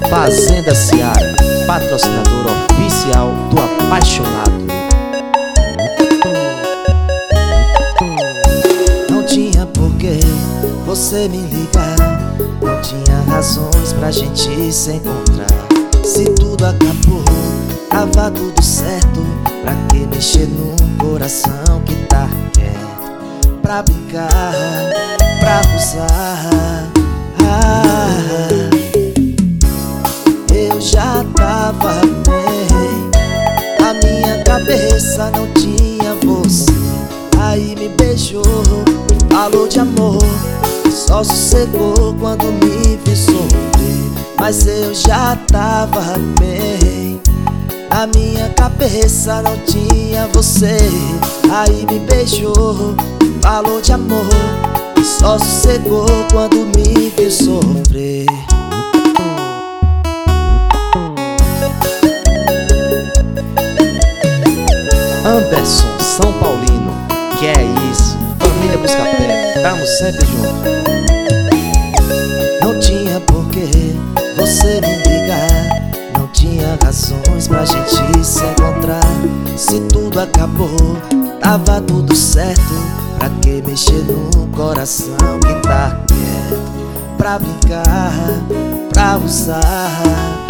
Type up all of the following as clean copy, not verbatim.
Fazenda Seara, patrocinador oficial do apaixonado. Não tinha porquê você me ligar, não tinha razões pra gente se encontrar. Se tudo acabou, tava tudo certo. Pra que mexer num coração que tá quieto? Pra brincar, pra usar. Eu já tava bem, a minha cabeça não tinha você. Aí me beijou, falou de amor, só sossegou quando me viu sofrer. Mas eu já tava bem, a minha cabeça não tinha você. Aí me beijou, falou de amor, só sossegou quando me viu sofrer. Anderson São Paulino, que é isso? Família Buscapé, tamo sempre junto. Não tinha porquê você me ligar, não tinha razões pra gente se encontrar. Se tudo acabou, tava tudo certo. Pra que mexer num coração que tá quieto? Pra brincar, pra usar.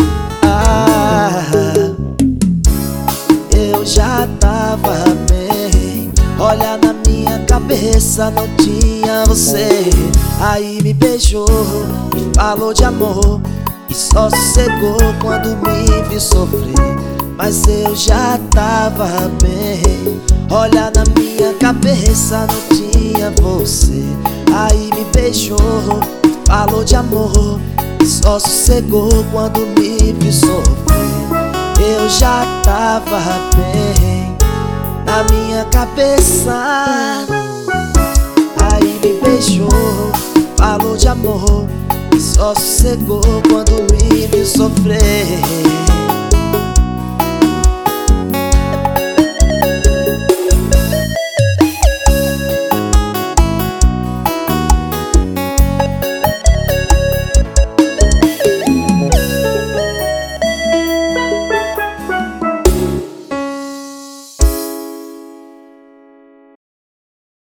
Eu já tava bem, olha na minha cabeça não tinha você. Aí me beijou, me falou de amor, e só sossegou quando me viu sofrer. Mas eu já tava bem, olha na minha cabeça não tinha você. Aí me beijou, me falou de amor, e só sossegou quando me viu sofrer. Eu já tava bem, na minha cabeça. Aí me beijou, falou de amor, e só sossegou quando me viu sofrer.